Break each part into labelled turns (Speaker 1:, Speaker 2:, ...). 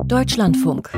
Speaker 1: Deutschlandfunk.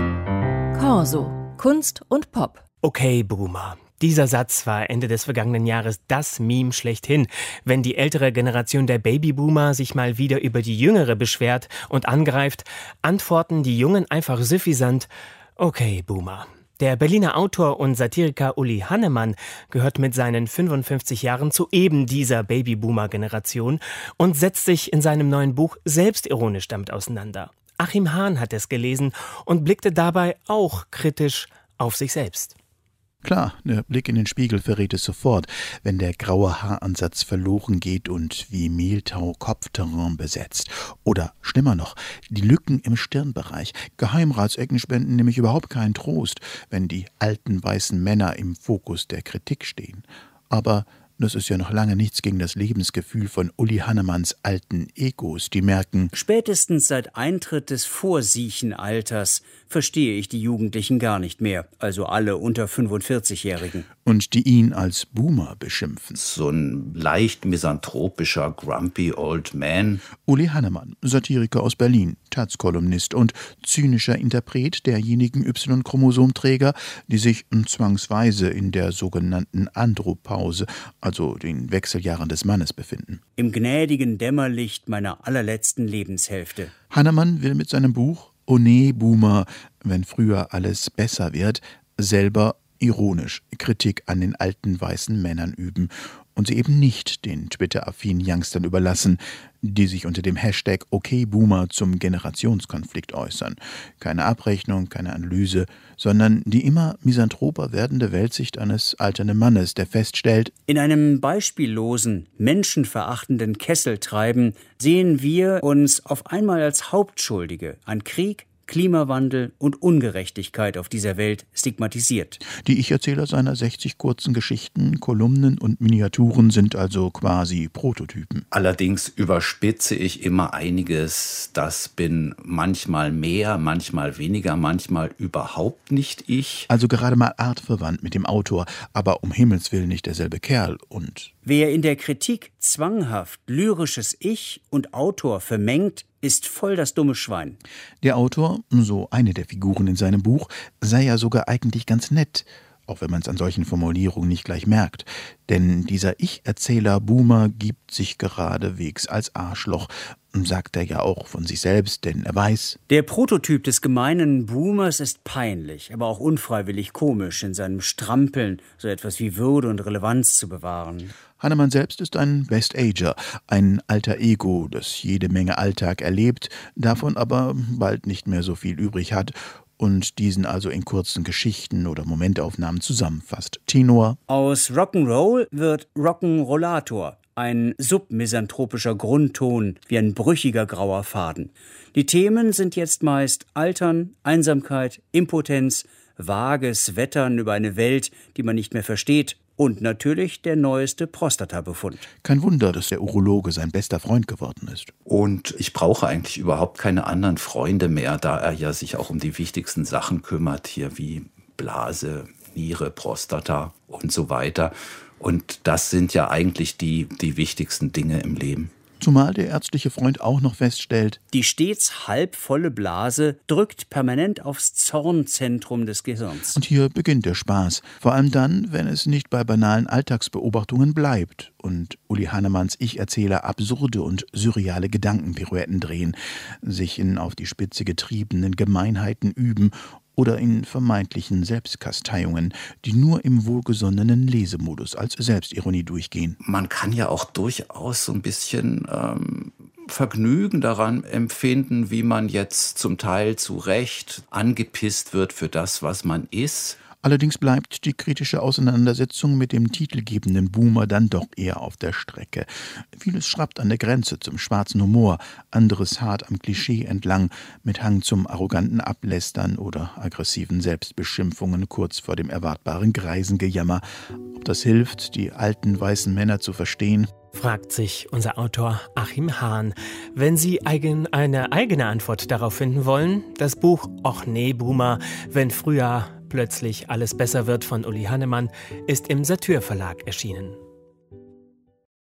Speaker 1: Corso. Kunst und Pop.
Speaker 2: Okay, Boomer. Dieser Satz war Ende des vergangenen Jahres das Meme schlechthin. Wenn die ältere Generation der Babyboomer sich mal wieder über die jüngere beschwert und angreift, antworten die Jungen einfach suffisant: Okay, Boomer. Der Berliner Autor und Satiriker Uli Hannemann gehört mit seinen 55 Jahren zu eben dieser Babyboomer-Generation und setzt sich in seinem neuen Buch selbstironisch damit auseinander. Achim Hahn hat es gelesen und blickte dabei auch kritisch auf sich selbst.
Speaker 3: Klar, der Blick in den Spiegel verrät es sofort, wenn der graue Haaransatz verloren geht und wie Mehltau Kopfterrain besetzt. Oder schlimmer noch, die Lücken im Stirnbereich. Geheimratsecken spenden nämlich überhaupt keinen Trost, wenn die alten weißen Männer im Fokus der Kritik stehen. Aber das ist ja noch lange nichts gegen das Lebensgefühl von Uli Hannemanns alten Egos, die merken:
Speaker 4: Spätestens seit Eintritt des Vorsiechenalters verstehe ich die Jugendlichen gar nicht mehr, also alle unter 45-Jährigen.
Speaker 3: Und die ihn als Boomer beschimpfen.
Speaker 5: So ein leicht misanthropischer, grumpy old man.
Speaker 3: Uli Hannemann, Satiriker aus Berlin, Taz-Kolumnist und zynischer Interpret derjenigen Y-Chromosomträger, die sich zwangsweise in der sogenannten Andropause, also den Wechseljahren des Mannes, befinden.
Speaker 4: Im gnädigen Dämmerlicht meiner allerletzten Lebenshälfte.
Speaker 3: Hannemann will mit seinem Buch »Oh nee, Boomer, wenn früher alles besser wird« selber ironisch Kritik an den alten weißen Männern üben und sie eben nicht den Twitter-affinen Youngstern überlassen, die sich unter dem Hashtag #OkBoomer zum Generationskonflikt äußern. Keine Abrechnung, keine Analyse, sondern die immer misanthroper werdende Weltsicht eines alternden Mannes, der feststellt:
Speaker 4: In einem beispiellosen, menschenverachtenden Kesseltreiben sehen wir uns auf einmal als Hauptschuldige an Krieg, Klimawandel und Ungerechtigkeit auf dieser Welt stigmatisiert.
Speaker 3: Die Ich-Erzähler seiner 60 kurzen Geschichten, Kolumnen und Miniaturen sind also quasi Prototypen.
Speaker 5: Allerdings überspitze ich immer einiges. Das bin manchmal mehr, manchmal weniger, manchmal überhaupt nicht ich.
Speaker 3: Also gerade mal artverwandt mit dem Autor, aber um Himmels Willen nicht derselbe Kerl. Und
Speaker 4: wer in der Kritik zwanghaft lyrisches Ich und Autor vermengt, ist voll das dumme Schwein.
Speaker 3: Der Autor, so eine der Figuren in seinem Buch, sei ja sogar eigentlich ganz nett, auch wenn man es an solchen Formulierungen nicht gleich merkt. Denn dieser Ich-Erzähler Boomer gibt sich geradewegs als Arschloch, sagt er ja auch von sich selbst, denn er weiß:
Speaker 4: Der Prototyp des gemeinen Boomers ist peinlich, aber auch unfreiwillig komisch, in seinem Strampeln so etwas wie Würde und Relevanz zu bewahren.
Speaker 3: Hannemann selbst ist ein Best-Ager, ein alter Ego, das jede Menge Alltag erlebt, davon aber bald nicht mehr so viel übrig hat und diesen also in kurzen Geschichten oder Momentaufnahmen zusammenfasst. Tenor:
Speaker 4: Aus Rock'n'Roll wird Rock'n'Rollator. Ein submisanthropischer Grundton, wie ein brüchiger grauer Faden. Die Themen sind jetzt meist Altern, Einsamkeit, Impotenz, vages Wettern über eine Welt, die man nicht mehr versteht, und natürlich der neueste Prostatabefund.
Speaker 3: Kein Wunder, dass der Urologe sein bester Freund geworden ist.
Speaker 5: Und ich brauche eigentlich überhaupt keine anderen Freunde mehr, da er ja sich auch um die wichtigsten Sachen kümmert, hier wie Blase, Niere, Prostata und so weiter. Und das sind ja eigentlich die wichtigsten Dinge im Leben.
Speaker 3: Zumal der ärztliche Freund auch noch feststellt:
Speaker 4: Die stets halbvolle Blase drückt permanent aufs Zornzentrum des Gehirns.
Speaker 3: Und hier beginnt der Spaß. Vor allem dann, wenn es nicht bei banalen Alltagsbeobachtungen bleibt und Uli Hannemanns Ich-Erzähler absurde und surreale Gedankenpirouetten drehen, sich in auf die Spitze getriebenen Gemeinheiten üben oder in vermeintlichen Selbstkasteiungen, die nur im wohlgesonnenen Lesemodus als Selbstironie durchgehen.
Speaker 5: Man kann ja auch durchaus so ein bisschen Vergnügen daran empfinden, wie man jetzt zum Teil zu Recht angepisst wird für das, was man ist.
Speaker 3: Allerdings bleibt die kritische Auseinandersetzung mit dem titelgebenden Boomer dann doch eher auf der Strecke. Vieles schrappt an der Grenze zum schwarzen Humor, anderes hart am Klischee entlang, mit Hang zum arroganten Ablästern oder aggressiven Selbstbeschimpfungen kurz vor dem erwartbaren Greisengejammer. Ob das hilft, die alten weißen Männer zu verstehen?
Speaker 2: Fragt sich unser Autor Achim Hahn. Wenn Sie eine eigene Antwort darauf finden wollen, das Buch »Och nee, Boomer, wenn früher plötzlich alles besser wird« von Uli Hannemann ist im Satyr Verlag erschienen.